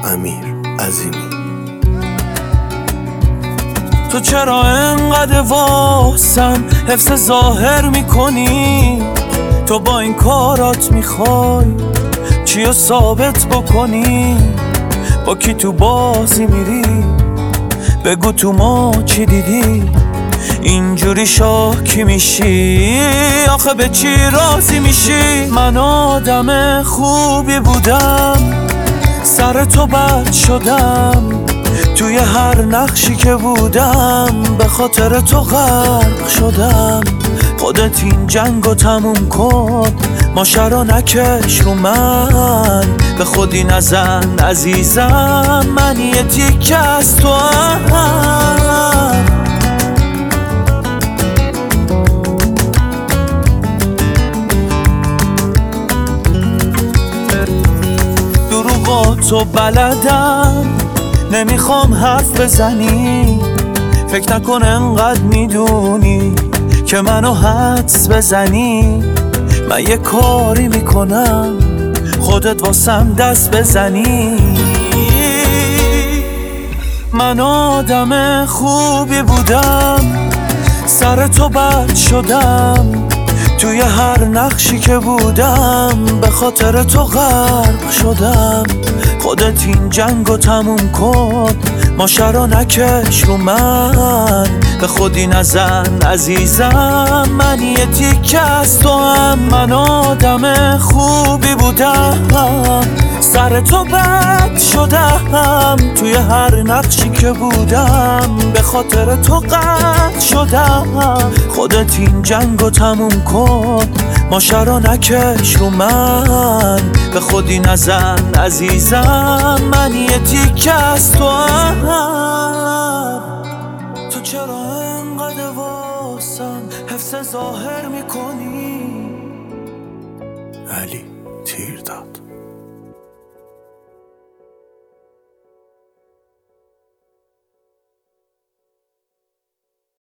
امیر عظیمی. تو چرا انقدر واسم حفظ ظاهر میکنی؟ تو با این کارات میخوای چیو ثابت بکنی؟ با کی تو بازی میری؟ بگو تو ما چی دیدی؟ اینجوری شاکی میشی؟ آخه به چی راضی میشی؟ من آدم خوبی بودم، سر تو بد شدم، توی هر نقشی که بودم به خاطر تو غرق شدم. خودت این جنگو تموم کن، ماشه رو نکش رو من، به خودی نزن عزیزم، من یه تیکه از تو هم. دروغاتو بلدم، نمیخوام حرف بزنی، فکر نکن انقدر میدونی که منو حدس بزنی. من یه کاری میکنم خودت واسم دست بزنی. من آدم خوبی بودم، سر تو بد شدم، توی هر نقشی که بودم به خاطر تو غرق شدم. خودت این جنگو تموم کن، ماشه رو نکش رو من، به خودی نزن عزیزم، من یه تیکه از تو هم. من آدم خوبی بودم، سر تو بد شدم، توی هر نقشی که بودم به خاطر تو قطع شدم. خودت این جنگو تموم کن، ماشه رو نکش رو من، به خودی نزن عزیزم، من یه تیکه از تو هم. تو چرا انقدر واسم حفظ ظاهر میکنی؟ علی تیر داد.